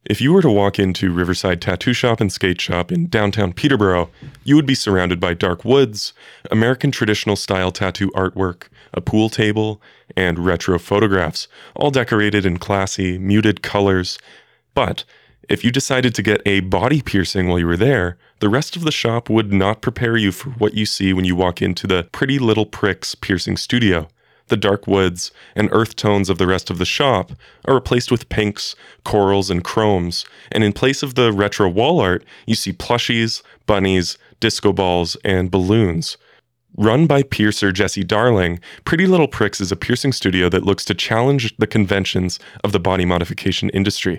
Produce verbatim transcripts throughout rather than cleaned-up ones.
If you were to walk into Riverside Tattoo Shop and Skate Shop in downtown Peterborough, you would be surrounded by dark woods, American traditional style tattoo artwork, a pool table, and retro photographs, all decorated in classy, muted colors. But if you decided to get a body piercing while you were there, the rest of the shop would not prepare you for what you see when you walk into the Pretty Little Pricks piercing studio. The dark woods and earth tones of the rest of the shop are replaced with pinks, corals, and chromes, and in place of the retro wall art, you see plushies, bunnies, disco balls, and balloons. Run by piercer Jesse Darling, Pretty Little Pricks is a piercing studio that looks to challenge the conventions of the body modification industry.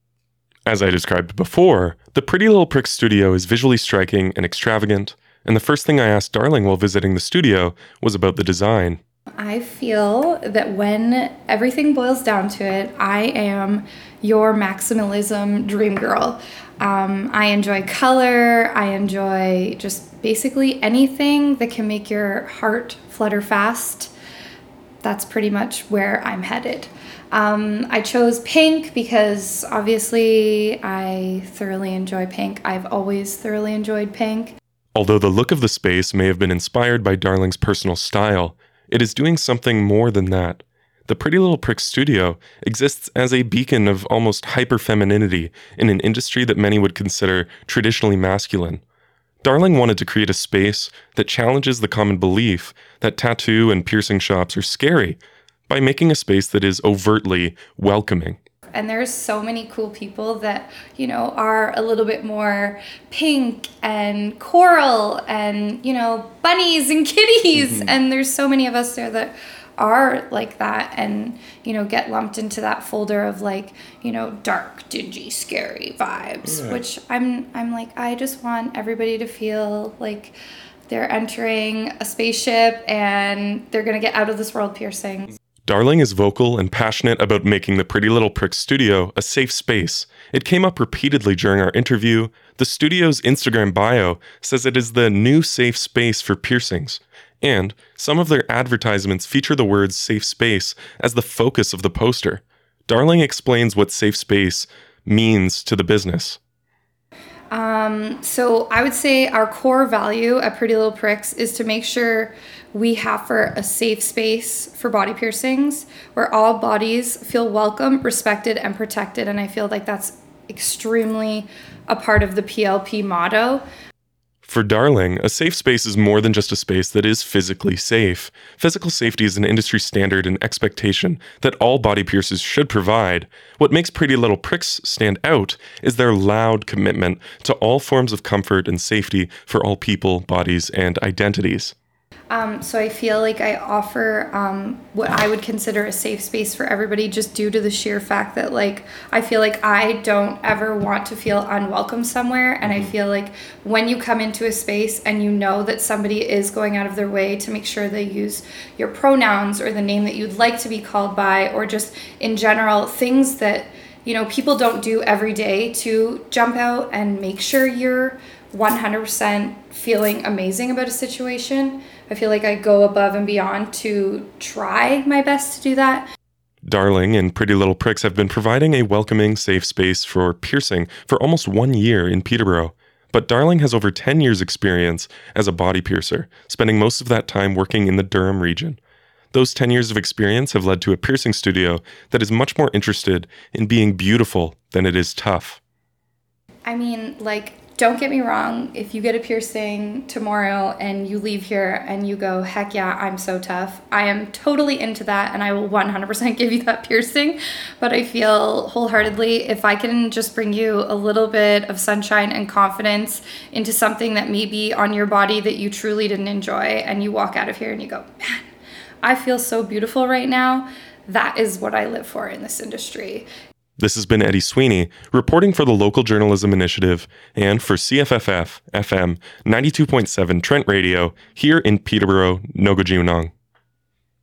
As I described before, the Pretty Little Pricks studio is visually striking and extravagant, and the first thing I asked Darling while visiting the studio was about the design. I feel that when everything boils down to it, I am your maximalism dream girl. Um, I enjoy color. I enjoy just basically anything that can make your heart flutter fast. That's pretty much where I'm headed. Um, I chose pink because obviously I thoroughly enjoy pink. I've always thoroughly enjoyed pink. Although the look of the space may have been inspired by Darling's personal style, it is doing something more than that. The Pretty Little Pricks studio exists as a beacon of almost hyper-femininity in an industry that many would consider traditionally masculine. Darling wanted to create a space that challenges the common belief that tattoo and piercing shops are scary by making a space that is overtly welcoming. And there's so many cool people that, you know, are a little bit more pink and coral and, you know, bunnies and kitties. Mm-hmm. And there's so many of us there that are like that and, you know, get lumped into that folder of like, you know, dark, dingy, scary vibes, yeah. Which I'm, I'm like, I just want everybody to feel like they're entering a spaceship and they're going to get out of this world piercing. Darling is vocal and passionate about making the Pretty Little Pricks studio a safe space. It came up repeatedly during our interview. The studio's Instagram bio says it is the new safe space for piercings. And some of their advertisements feature the words safe space as the focus of the poster. Darling explains what safe space means to the business. Um, so I would say our core value at Pretty Little Pricks is to make sure we offer a safe space for body piercings where all bodies feel welcome, respected, and protected. And I feel like that's extremely a part of the P L P motto. For Darling, a safe space is more than just a space that is physically safe. Physical safety is an industry standard and expectation that all body piercers should provide. What makes Pretty Little Pricks stand out is their loud commitment to all forms of comfort and safety for all people, bodies, and identities. Um, so I feel like I offer um, what I would consider a safe space for everybody just due to the sheer fact that like I feel like I don't ever want to feel unwelcome somewhere, and I feel like when you come into a space and you know that somebody is going out of their way to make sure they use your pronouns or the name that you'd like to be called by, or just in general things that you know people don't do every day to jump out and make sure you're one hundred percent feeling amazing about a situation. I feel like I go above and beyond to try my best to do that. Darling and Pretty Little Pricks have been providing a welcoming, safe space for piercing for almost one year in Peterborough. But Darling has over ten years experience as a body piercer, spending most of that time working in the Durham region. Those ten years of experience have led to a piercing studio that is much more interested in being beautiful than it is tough. I mean, like, don't get me wrong, if you get a piercing tomorrow and you leave here and you go, heck yeah, I'm so tough, I am totally into that and I will one hundred percent give you that piercing. But I feel wholeheartedly if I can just bring you a little bit of sunshine and confidence into something that may be on your body that you truly didn't enjoy, and you walk out of here and you go, man, I feel so beautiful right now, that is what I live for in this industry. This has been Eddie Sweeney, reporting for the Local Journalism Initiative and for C F F F F M ninety-two point seven Trent Radio here in Peterborough, Nogojiunong.